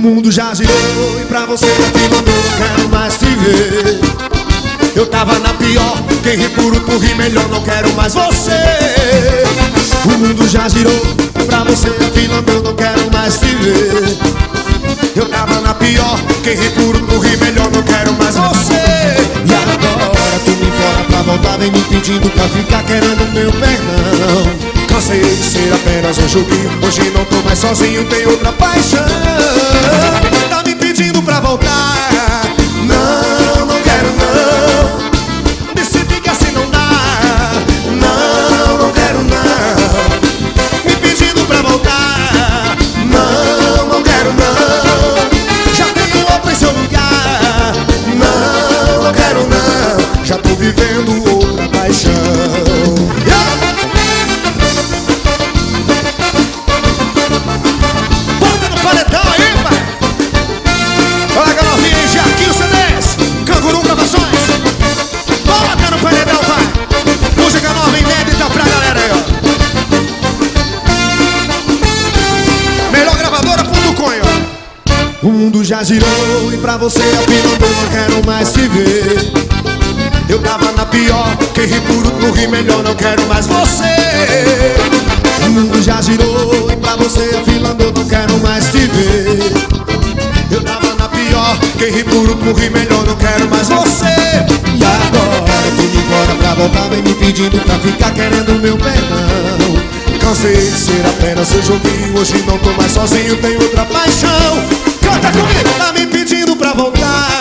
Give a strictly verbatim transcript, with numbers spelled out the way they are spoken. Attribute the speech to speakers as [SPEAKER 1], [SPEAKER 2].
[SPEAKER 1] mundo já girou e pra você aqui não quero mais te ver. Eu tava na pior, quem ri por um por rir melhor, não quero mais você. O mundo já girou e pra você aqui não não quero mais te ver. Eu tava na pior, quem ri por um por rir melhor, não quero mais você. E agora tu me implora pra voltar, vem me pedindo pra ficar querendo meu perdão. Cansei de ser apenas um joguinho, hoje não tô mais sozinho, tenho outra paixão. Tá me pedindo pra voltar, não, não quero não. Decidi que assim não dá, não, não quero não. Me pedindo pra voltar, não, não quero não. Já tenho outra em seu lugar, não, não quero não. Já tô vivendo outra paixão. O mundo já girou e pra você afinal eu não quero mais te ver. Eu tava na pior, quem ri por último ri melhor, não quero mais você. O mundo já girou e pra você afinal eu não quero mais te ver. Eu tava na pior, quem ri por último ri melhor, não quero mais você. E agora tu me embora pra voltar, vem me pedindo pra ficar querendo meu perdão. Cansei de ser apenas seu joguinho, hoje não tô mais sozinho, tenho outra paixão. Canta comigo, tá me pedindo pra voltar.